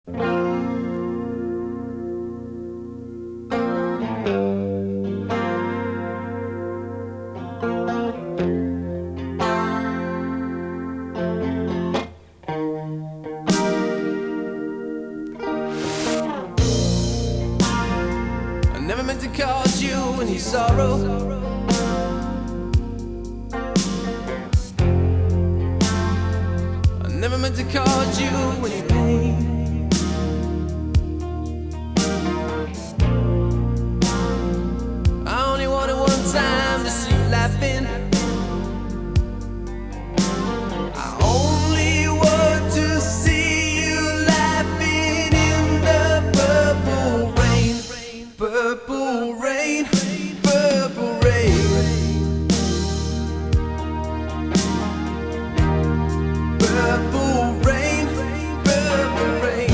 I never meant to cause you any sorrow. I never meant to cause you any pain. I only wanted one time to see you laughing. I only want to see you laughing in the purple rain. Purple rain, purple rain. Purple rain, purple rain.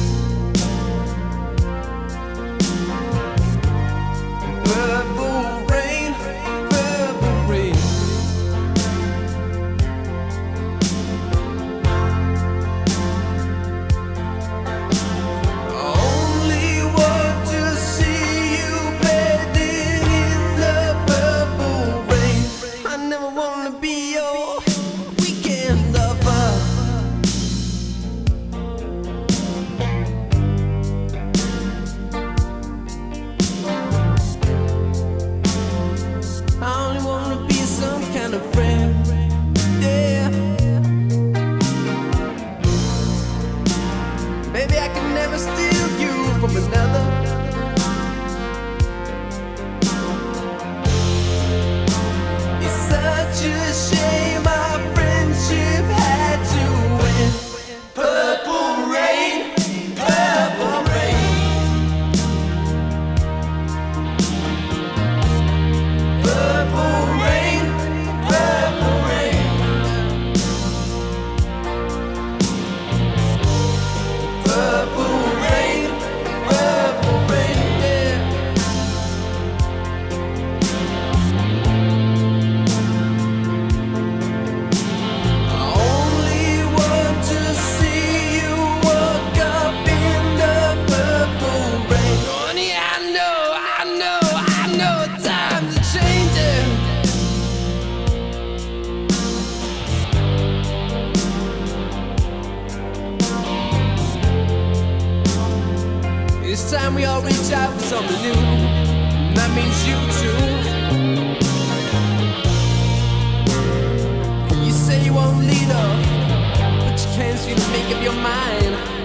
Purple rain, purple rain. I only want to see you bathing in the purple rain. I never wanna be your weekend lover. I only wanna be some kind of friend, yeah. Maybe I can never steal you from another. It's such a shame our friendship had to end. Purple rain, purple rain. Purple rain, purple rain. Purple rain, purple rain, yeah. I only want to see you walk up in the purple rain. Honey, I know, times are changing. It's time we all reach out for something new. And that means you too. You say you won't lead her, but you can't seem to make up your mind.